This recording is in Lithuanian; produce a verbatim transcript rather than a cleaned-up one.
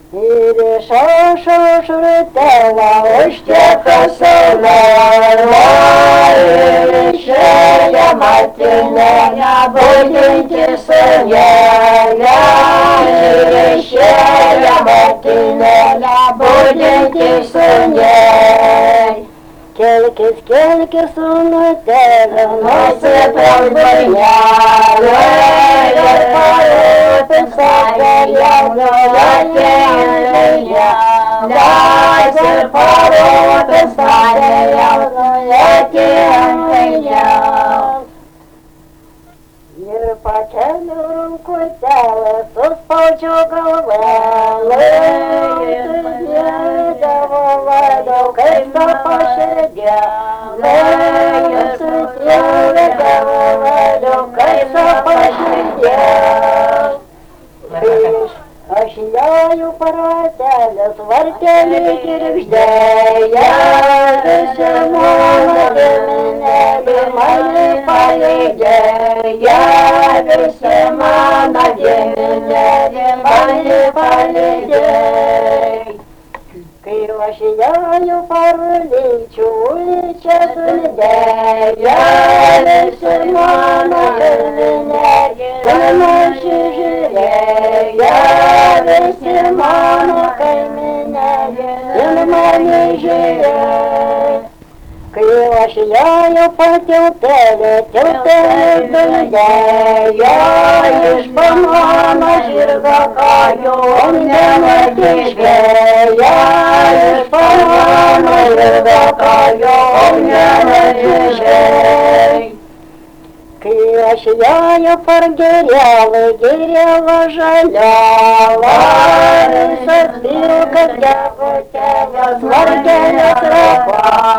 Ir išaušo šrutela užteka saulė, ir išėja matinė, budinti sunėlė, ir išėja matinė, budinti sunėlė. Kelkis, kelkis, sūnutėlė, nusipelk bajelę, ir parūpink save jaunoje kelyje. Leis ir parūpink save jaunoje kelyje. Ir pakeliu rankutelę, suspaudžiu galvelę, ir sudėdavo vėliau, kaip savo širdelę, ir sudėdavo vėliau, kaip savo širdelę. Aš jauju paratelės, vartelį girgždėja, visi mano giminėlį mane palydėja, visi mano giminėlį mane palydėja. Kai aš jauju parulyčių, čia sudėja, visi mano giminėlį mane žiūrėja, visi mano kaiminėlį ir mane žiūrėjo. Kai aš jauju patiltelė, tiltelė dundėja, iš pamano žirgo kojų nematišvėja, iš pamano žirgo kojų nematišvėja. Kai aš jauju par gerėlą, gerėlą žaliavą, visas pilkas gavo kelias, margelės rapa,